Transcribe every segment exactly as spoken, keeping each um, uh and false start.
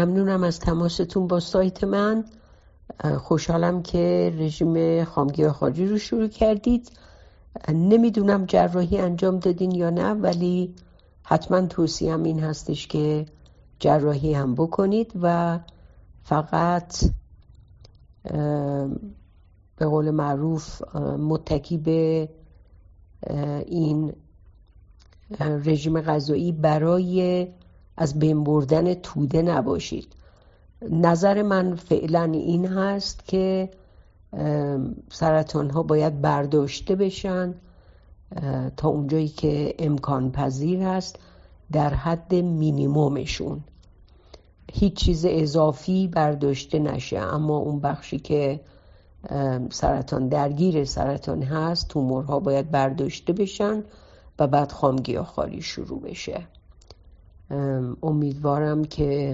ممنونم از تماستون با سایت من. خوشحالم که رژیم خامگیاهخواری رو شروع کردید. نمیدونم جراحی انجام دادین یا نه، ولی حتما توصیهم این هستش که جراحی هم بکنید و فقط به قول معروف متکی به این رژیم غذایی برای از بین بردن توده نباشید. نظر من فعلا این هست که سرطان ها باید برداشته بشن تا اونجایی که امکان پذیر هست، در حد مینیمومشون، هیچ چیز اضافی برداشته نشه. اما اون بخشی که سرطان درگیر سرطان هست، تومورها باید برداشته بشن و بعد خامگیاهخواری شروع بشه. امیدوارم که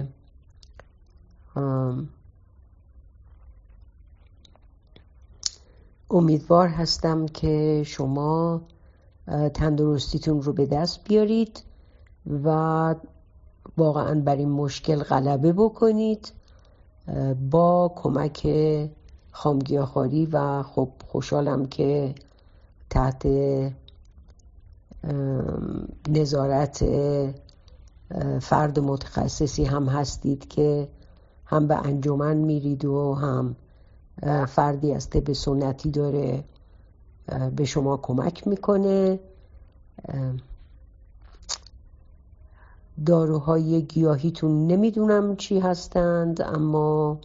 امیدوار هستم که شما تندرستیتون رو به دست بیارید و واقعا بر این مشکل غلبه بکنید با کمک خامگیاهخواری. و خب خوشحالم که تحت نظارت فرد متخصصی هم هستید که هم به انجمن میرید و هم فردی از طب سنتی داره به شما کمک میکنه. داروهای گیاهیتون نمیدونم چی هستند، اما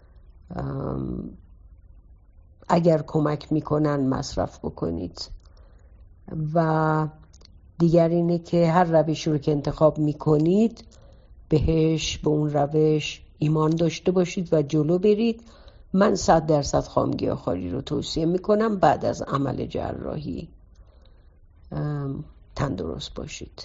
اگر کمک میکنن مصرف بکنید. و دیگر اینه که هر روشی رو که انتخاب میکنید بهش، به اون روش ایمان داشته باشید و جلو برید. من صد درصد خامگیاهخواری رو توصیه میکنم بعد از عمل جراحی. تندرست باشید.